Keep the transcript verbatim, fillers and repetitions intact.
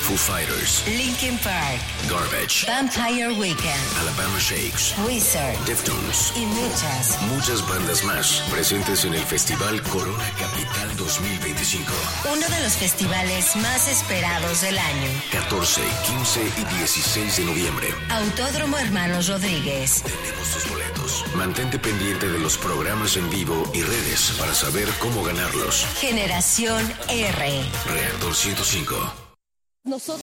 Foo Fighters, Linkin Park, Garbage, Vampire Weekend, Alabama Shakes, Wizard, Deftones y muchas, muchas bandas más presentes en el Festival Corona Capital dos mil veinticinco. Uno de los festivales más esperados del año. catorce, quince y dieciséis de noviembre. Autódromo Hermanos Rodríguez. Tenemos tus boletos. Mantente pendiente de los programas en vivo y redes para saber cómo ganarlos. Generación R. Reactor ciento cinco. Nosotros